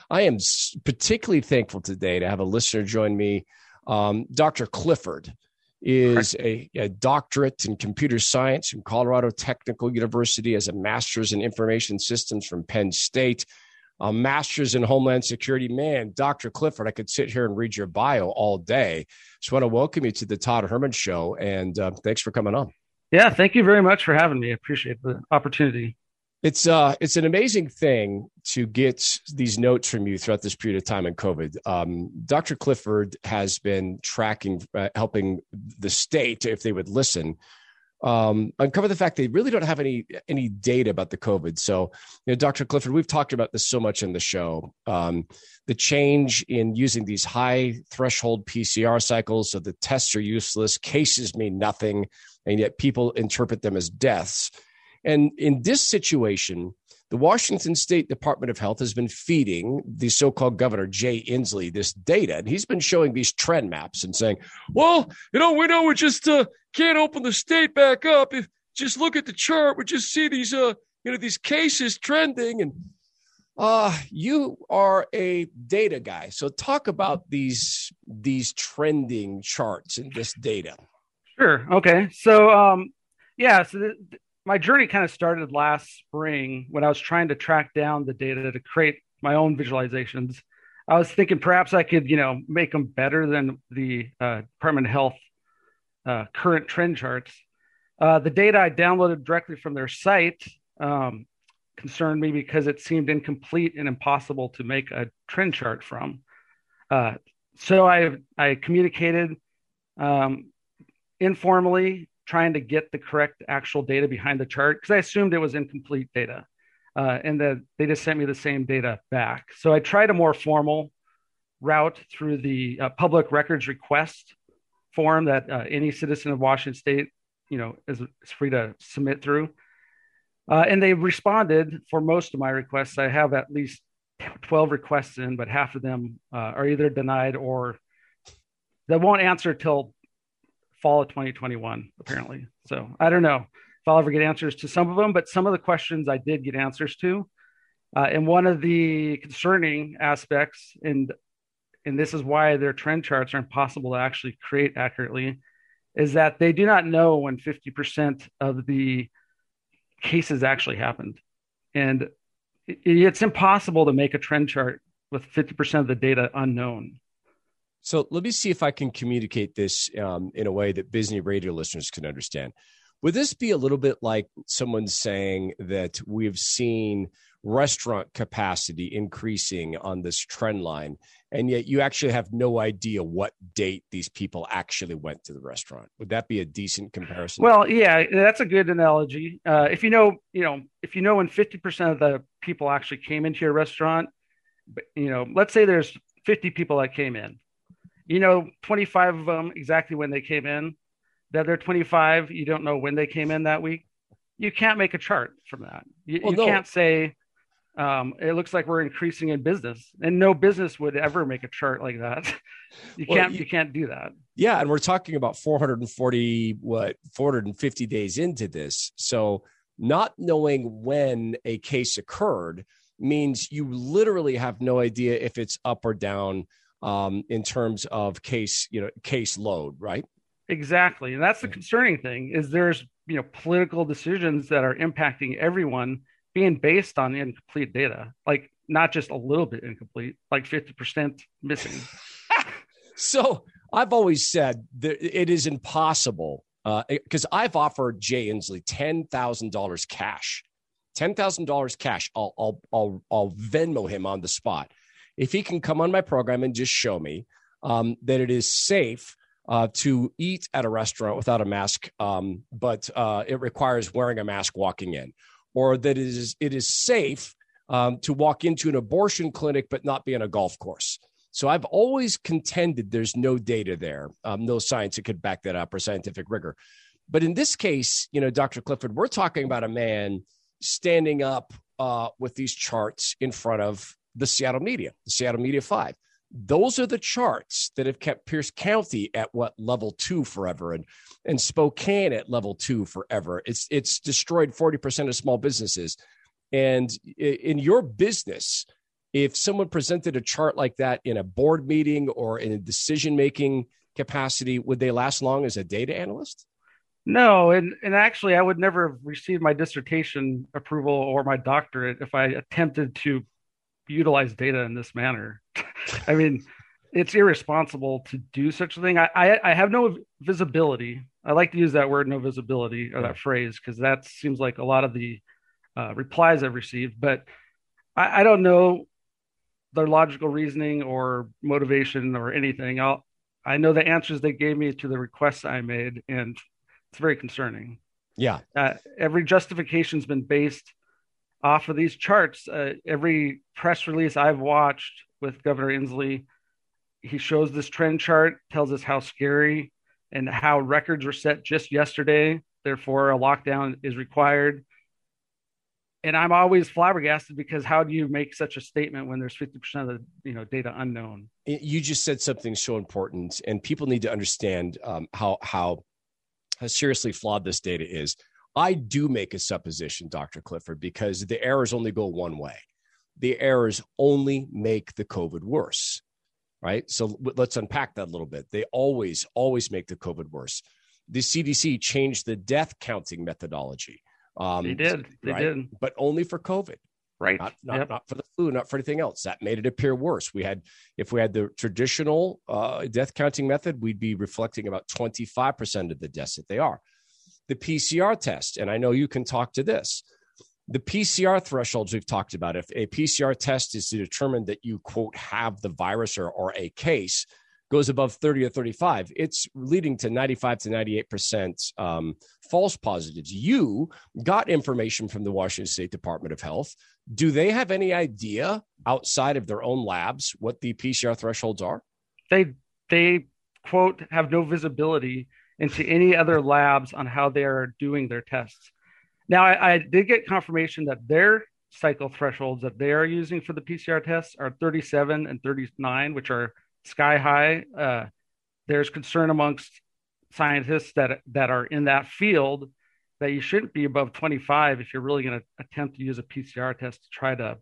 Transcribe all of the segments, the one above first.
I am particularly thankful today to have a listener join me. Dr. Clifford is a doctorate in computer science from Colorado Technical University, has a master's in information systems from Penn State, a master's in Homeland Security. Man, Dr. Clifford, I could sit here and read your bio all day. Just want to welcome you to the Todd Herman Show, and thanks for coming on. Yeah, thank you very much for having me. I appreciate the opportunity. It's an amazing thing to get these notes from you throughout this period of time in COVID. Dr. Clifford has been tracking, helping the state, if they would listen, uncover the fact they really don't have any data about the COVID. So, Dr. Clifford, we've talked about this so much in the show. The change in using these high threshold PCR cycles, so the tests are useless, cases mean nothing, and yet people interpret them as deaths. And in this situation, the Washington State Department of Health has been feeding the so-called Governor Jay Inslee this data, and he's been showing these trend maps and saying, well, we know we just can't open the state back up. If just look at the chart, we just see these these cases trending. And you are a data guy, so talk about these trending charts and this data. Sure. Okay. So my journey kind of started last spring when I was trying to track down the data to create my own visualizations. I was thinking perhaps I could, make them better than the Department of Health current trend charts. The data I downloaded directly from their site concerned me because it seemed incomplete and impossible to make a trend chart from. So I communicated informally, trying to get the correct actual data behind the chart because I assumed it was incomplete data, and that they just sent me the same data back. So I tried a more formal route through the public records request form that any citizen of Washington State, is free to submit through. And they responded for most of my requests. I have at least 12 requests in, but half of them are either denied or they won't answer till fall of 2021, apparently. So I don't know if I'll ever get answers to some of them, but some of the questions I did get answers to. And one of the concerning aspects, and this is why their trend charts are impossible to actually create accurately, is that they do not know when 50% of the cases actually happened. And it's impossible to make a trend chart with 50% of the data unknown. So let me see if I can communicate this in a way that Bisney radio listeners can understand. Would this be a little bit like someone saying that we've seen restaurant capacity increasing on this trend line, and yet you actually have no idea what date these people actually went to the restaurant? Would that be a decent comparison? Well, yeah, that's a good analogy. If you know when 50% of the people actually came into your restaurant, let's say there's 50 people that came in. 25 of them exactly when they came in. The other 25, you don't know when they came in that week. You can't make a chart from that. You can't say, it looks like we're increasing in business, and no business would ever make a chart like that. You can't do that. Yeah. And we're talking about 450 days into this. So not knowing when a case occurred means you literally have no idea if it's up or down in terms of case load, right? Exactly. And that's the concerning thing is there's, political decisions that are impacting everyone being based on incomplete data, like not just a little bit incomplete, like 50% missing. So I've always said that it is impossible because I've offered Jay Inslee $10,000 cash, $10,000 cash. I'll Venmo him on the spot if he can come on my program and just show me that it is safe to eat at a restaurant without a mask, but it requires wearing a mask walking in, or that it is safe to walk into an abortion clinic but not be on a golf course. So I've always contended there's no data there, no science that could back that up or scientific rigor. But in this case, Dr. Clifford, we're talking about a man standing up with these charts in front of the Seattle Media 5. Those are the charts that have kept Pierce County at level 2 forever, and Spokane at level 2 forever. It's destroyed 40% of small businesses. And in your business, if someone presented a chart like that in a board meeting or in a decision-making capacity, would they last long as a data analyst? No, and actually, I would never have received my dissertation approval or my doctorate if I attempted to utilize data in this manner. I mean, it's irresponsible to do such a thing. I have no visibility. I like to use that word, no visibility, or that phrase, because that seems like a lot of the replies I've received. But I don't know their logical reasoning or motivation or anything. I know the answers they gave me to the requests I made, and it's very concerning. Yeah. Every justification's been based off of these charts. Every press release I've watched with Governor Inslee, he shows this trend chart, tells us how scary and how records were set just yesterday. Therefore, a lockdown is required. And I'm always flabbergasted because how do you make such a statement when there's 50% of the data unknown? You just said something so important, and people need to understand how seriously flawed this data is. I do make a supposition, Dr. Clifford, because the errors only go one way. The errors only make the COVID worse, right? So let's unpack that a little bit. They always make the COVID worse. The CDC changed the death counting methodology. They did. But only for COVID. Right. Not for the flu, not for anything else. That made it appear worse. If we had the traditional death counting method, we'd be reflecting about 25% of the deaths that they are. The PCR test, and I know you can talk to this, the PCR thresholds we've talked about, if a PCR test is to determine that you, quote, have the virus or a case, goes above 30 or 35, it's leading to 95 to 98% false positives. You got information from the Washington State Department of Health. Do they have any idea outside of their own labs what the PCR thresholds are? They quote, have no visibility into any other labs on how they're doing their tests. Now, I did get confirmation that their cycle thresholds that they are using for the PCR tests are 37 and 39, which are sky high. There's concern amongst scientists that are in that field that you shouldn't be above 25 if you're really going to attempt to use a PCR test to try to,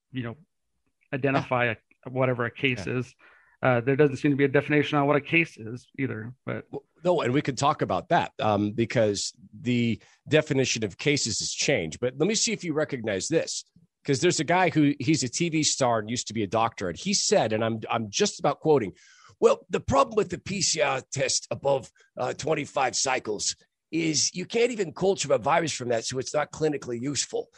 identify whatever a case is. There doesn't seem to be a definition on what a case is either. But no, and we can talk about that because the definition of cases has changed. But let me see if you recognize this, because there's a guy he's a TV star and used to be a doctor, and he said, and I'm just about quoting, well, the problem with the PCR test above 25 cycles is you can't even culture a virus from that, so it's not clinically useful.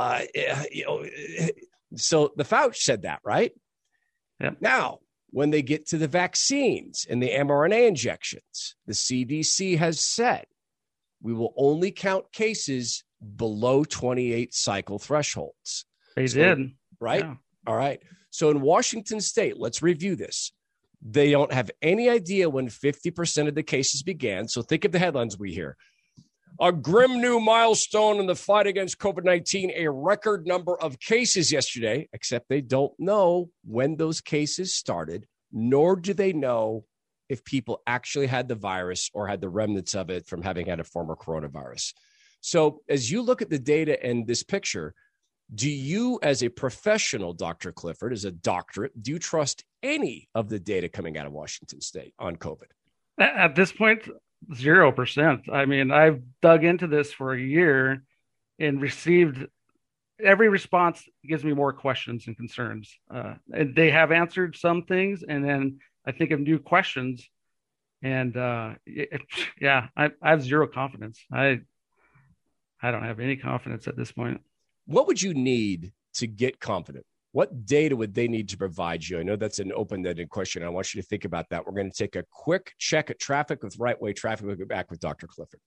So the Fauci said that, right? Yep. Now, when they get to the vaccines and the mRNA injections, the CDC has said we will only count cases below 28 cycle thresholds. They did. Right? Yeah. All right. So in Washington State, let's review this. They don't have any idea when 50% of the cases began. So think of the headlines we hear. A grim new milestone in the fight against COVID-19, a record number of cases yesterday, except they don't know when those cases started, nor do they know if people actually had the virus or had the remnants of it from having had a former coronavirus. So as you look at the data and this picture, do you, as a professional, Dr. Clifford, as a doctorate, do you trust any of the data coming out of Washington State on COVID? At this point, 0%. I mean, I've dug into this for a year and received every response gives me more questions and concerns. And they have answered some things, and then I think of new questions. And I have zero confidence. I don't have any confidence at this point. What would you need to get confident? What data would they need to provide you? I know that's an open-ended question. I want you to think about that. We're going to take a quick check at traffic with Right Way Traffic. We'll get back with Dr. Clifford.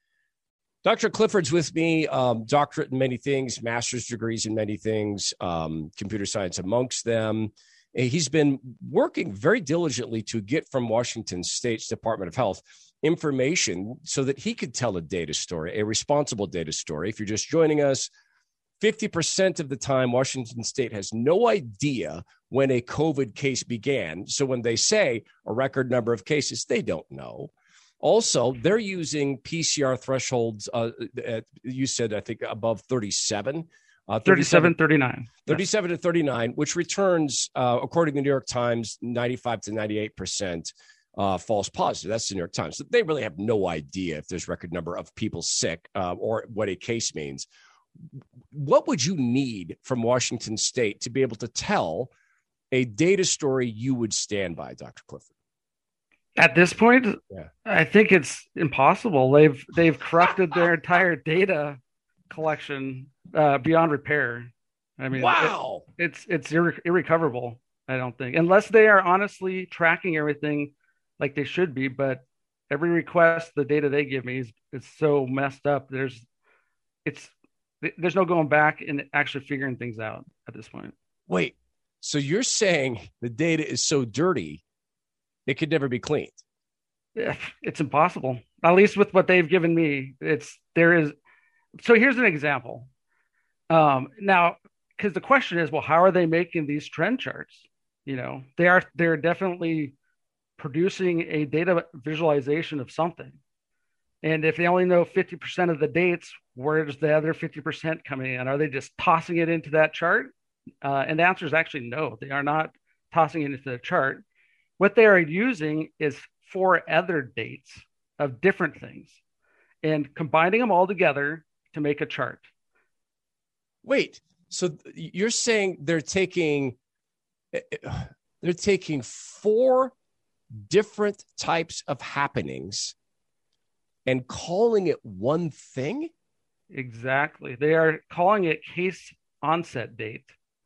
Dr. Clifford's with me, doctorate in many things, master's degrees in many things, computer science amongst them. He's been working very diligently to get from Washington State's Department of Health information so that he could tell a data story, a responsible data story. If you're just joining us, 50% of the time, Washington State has no idea when a COVID case began. So when they say a record number of cases, they don't know. Also, they're using PCR thresholds, you said, I think, above 37. 37, 39. 37 to 39, which returns, according to the New York Times, 95 to 98% false positive. That's the New York Times. So they really have no idea if there's record number of people sick or what a case means. What would you need from Washington State to be able to tell a data story you would stand by, Dr. Clifford? At this point, I think it's impossible. They've corrupted their entire data collection beyond repair. I mean, wow, it's irrecoverable. I don't think, unless they are honestly tracking everything like they should be. But every request, the data they give me is so messed up. There's no going back and actually figuring things out at this point. Wait, so you're saying the data is so dirty it could never be cleaned? Yeah, it's impossible. At least with what they've given me, So here's an example. Now, because the question is, well, how are they making these trend charts? They're definitely producing a data visualization of something. And if they only know 50% of the dates, where's the other 50% coming in? Are they just tossing it into that chart? And the answer is actually no. They are not tossing it into the chart. What they are using is 4 other dates of different things and combining them all together to make a chart. Wait, so you're saying they're taking 4 different types of happenings and calling it one thing? Exactly. They are calling it case onset date.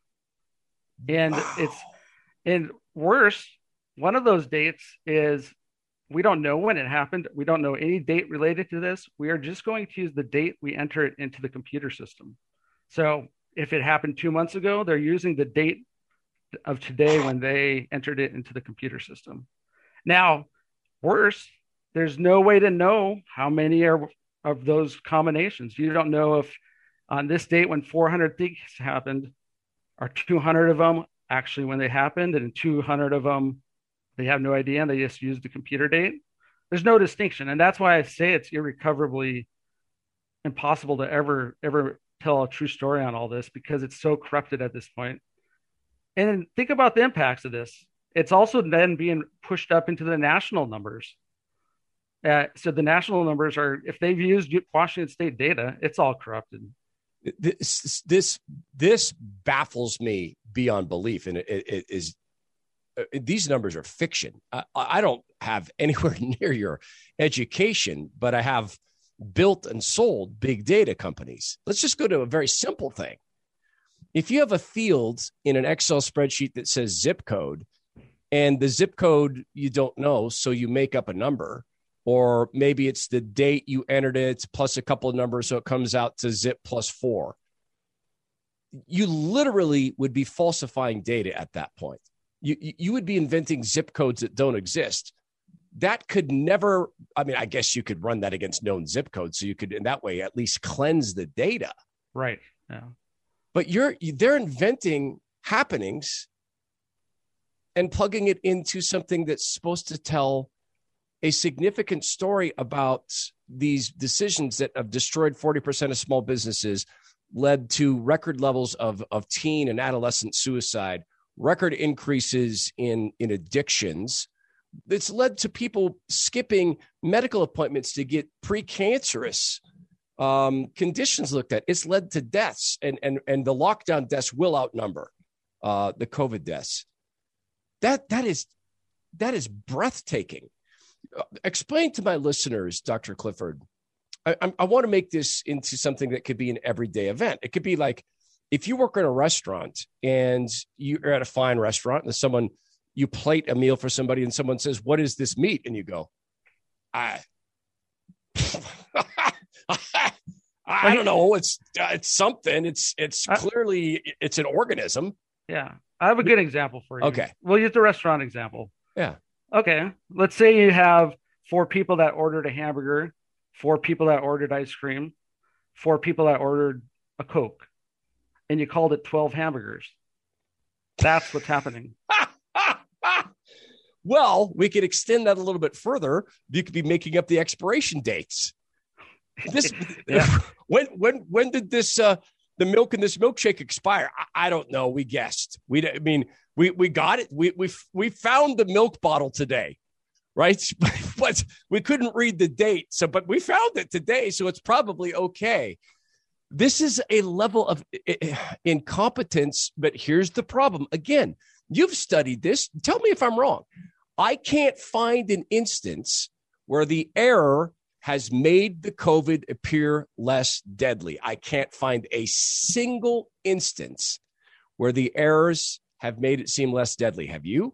And and worse, one of those dates is we don't know when it happened. We don't know any date related to this. We are just going to use the date we enter it into the computer system. So if it happened 2 months ago, they're using the date of today when they entered it into the computer system. Now, worse, there's no way to know how many are of those combinations. You don't know if on this date when 400 things happened, are 200 of them actually when they happened, and 200 of them, they have no idea and they just use the computer date. There's no distinction. And that's why I say it's irrecoverably impossible to ever tell a true story on all this, because it's so corrupted at this point. And think about the impacts of this. It's also then being pushed up into the national numbers. So the national numbers are, if they've used Washington State data, it's all corrupted. This baffles me beyond belief, and it is. These numbers are fiction. I don't have anywhere near your education, but I have built and sold big data companies. Let's just go to a very simple thing. If you have a field in an Excel spreadsheet that says zip code, and the zip code you don't know, so you make up a number, or maybe it's the date you entered it plus a couple of numbers, so it comes out to zip plus 4. You literally would be falsifying data at that point. You would be inventing zip codes that don't exist. That could never, I mean, I guess you could run that against known zip codes, so you could in that way at least cleanse the data. Right. Yeah. But they're inventing happenings and plugging it into something that's supposed to tell a significant story about these decisions that have destroyed 40% of small businesses, led to record levels of teen and adolescent suicide, record increases in addictions. It's led to people skipping medical appointments to get precancerous conditions looked at. It's led to deaths, and the lockdown deaths will outnumber the COVID deaths. That is breathtaking. Explain to my listeners, Dr. Clifford, I want to make this into something that could be an everyday event. It could be like if you work in a restaurant and you're at a fine restaurant and you plate a meal for somebody and someone says, "What is this meat?" And you go, I don't know. It's something. It's clearly it's an organism. Yeah. I have a good example for you. Okay. We'll use the restaurant example. Yeah. Okay. Let's say you have 4 people that ordered a hamburger, 4 people that ordered ice cream, 4 people that ordered a Coke, and you called it 12 hamburgers. That's what's happening. Well, we could extend that a little bit further. You could be making up the expiration dates. This Yeah. when did this the milk in this milkshake expire? I don't know. We guessed. We got it. We found the milk bottle today, right? But we couldn't read the date. But we found it today, so it's probably okay. This is a level of incompetence. But here's the problem. Again, you've studied this. Tell me if I'm wrong. I can't find an instance where the error has made the COVID appear less deadly. I can't find a single instance where the errors have made it seem less deadly. Have you?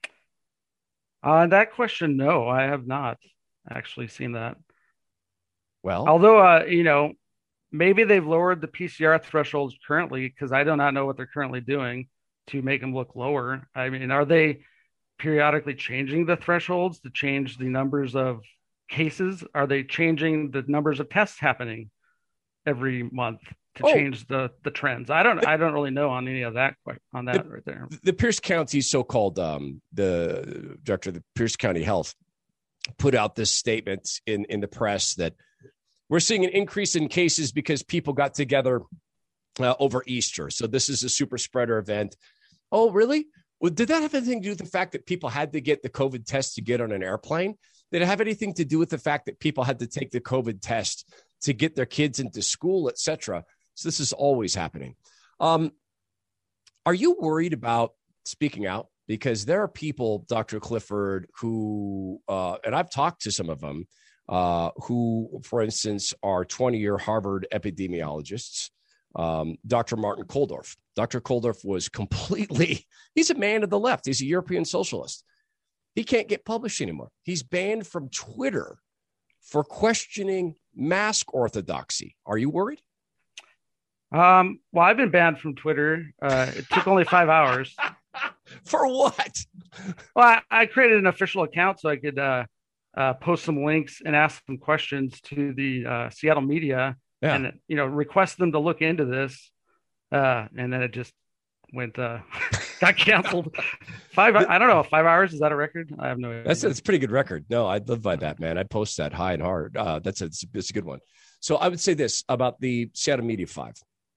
That question, no, I have not actually seen that. Well, although, maybe they've lowered the PCR thresholds currently, because I do not know what they're currently doing to make them look lower. I mean, are they periodically changing the thresholds to change the numbers of cases? Are they changing the numbers of tests happening every month to change the trends? I don't really know on any of that right there. The Pierce County so-called the director of the Pierce County Health put out this statement in the press that we're seeing an increase in cases because people got together over Easter. So this is a super spreader event. Oh, really? Well, did that have anything to do with the fact that people had to get the COVID test to get on an airplane? Did it have anything to do with the fact that people had to take the COVID test to get their kids into school, et cetera? So this is always happening. Are you worried about speaking out? Because there are people, Dr. Clifford, who, and I've talked to some of them, who, for instance, are 20-year Harvard epidemiologists. Dr. Martin Kulldorff. Dr. Kulldorff was he's a man of the left. He's a European socialist. He can't get published anymore. He's banned from Twitter for questioning mask orthodoxy. Are you worried? Well, I've been banned from Twitter. It took only 5 hours. For what? Well, I created an official account so I could post some links and ask some questions to the Seattle media. Yeah. And, request them to look into this. And then it just went, got canceled. I don't know, 5 hours. Is that a record? I have no idea. That's a pretty good record. No, I'd live by that, man. I'd post that high and hard. That's a good one. So I would say this about the Seattle Media 5.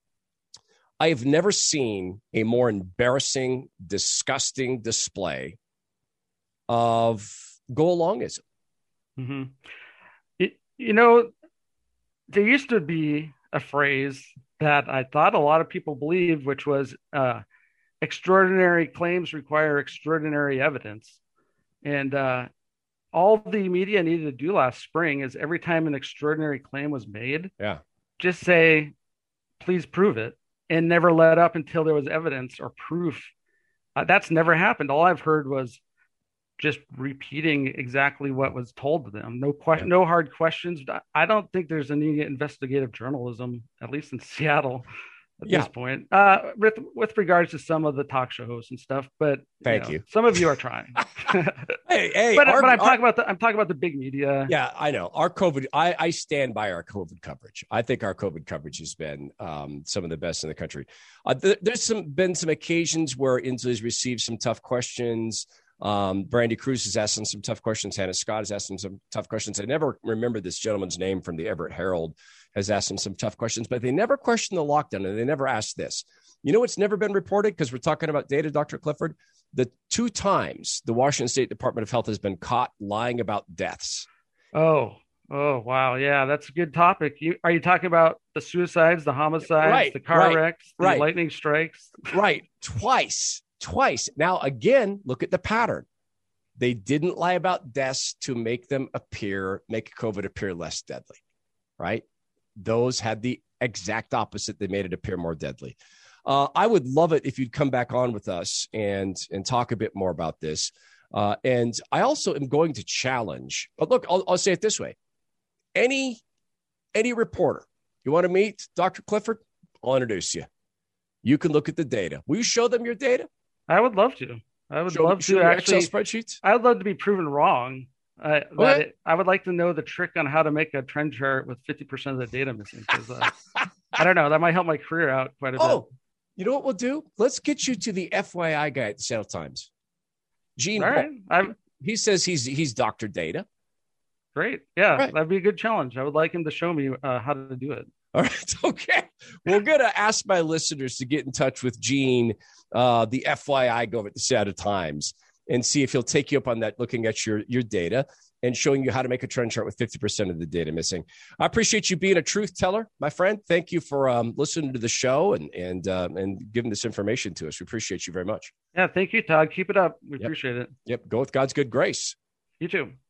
I have never seen a more embarrassing, disgusting display of go-alongism. Mm-hmm. There used to be a phrase that I thought a lot of people believed, which was extraordinary claims require extraordinary evidence. And all the media needed to do last spring is every time an extraordinary claim was made, just say, please prove it, and never let up until there was evidence or proof. That's never happened. All I've heard was just repeating exactly what was told to them. No hard questions. I don't think there's any investigative journalism, at least in Seattle at this point, with regards to some of the talk show hosts and stuff. But thank you. Some of you are trying. But I'm talking about the big media. Yeah, I know. Our COVID, I stand by our COVID coverage. I think our COVID coverage has been some of the best in the country. There's been some occasions where Inslee's received some tough questions. Brandy Cruz has asked him some tough questions. Hannah Scott has asked him some tough questions. I never remember this gentleman's name from the Everett Herald has asked him some tough questions, but they never questioned the lockdown, and they never asked this. You know, it's never been reported, because we're talking about data, Dr. Clifford. The 2 times the Washington State Department of Health has been caught lying about deaths. Oh, wow. Yeah, that's a good topic. Are you talking about the suicides, the homicides, the car wrecks, the lightning strikes? Right. Twice. Now, again, look at the pattern. They didn't lie about deaths to make COVID appear less deadly, right? Those had the exact opposite. They made it appear more deadly. I would love it if you'd come back on with us and talk a bit more about this. And I also am going to challenge, but look, I'll say it this way. Any reporter, you want to meet Dr. Clifford? I'll introduce you. You can look at the data. Will you show them your data? I would love to. I would love to actually Excel spreadsheets. I would love to be proven wrong. I would like to know the trick on how to make a trend chart with 50% of the data missing. I don't know. That might help my career out quite a bit. Oh, you know what we'll do? Let's get you to the FYI guy at the Seattle Times. Gene. All right. He says he's Dr. Data. Great. Yeah, That'd be a good challenge. I would like him to show me how to do it. All right. Okay. We're going to ask my listeners to get in touch with Gene, the FYI go at the Seattle Times, and see if he'll take you up on that, looking at your data and showing you how to make a trend chart with 50% of the data missing. I appreciate you being a truth teller, my friend. Thank you for listening to the show and giving this information to us. We appreciate you very much. Yeah. Thank you, Todd. Keep it up. We appreciate it. Yep. Go with God's good grace. You too.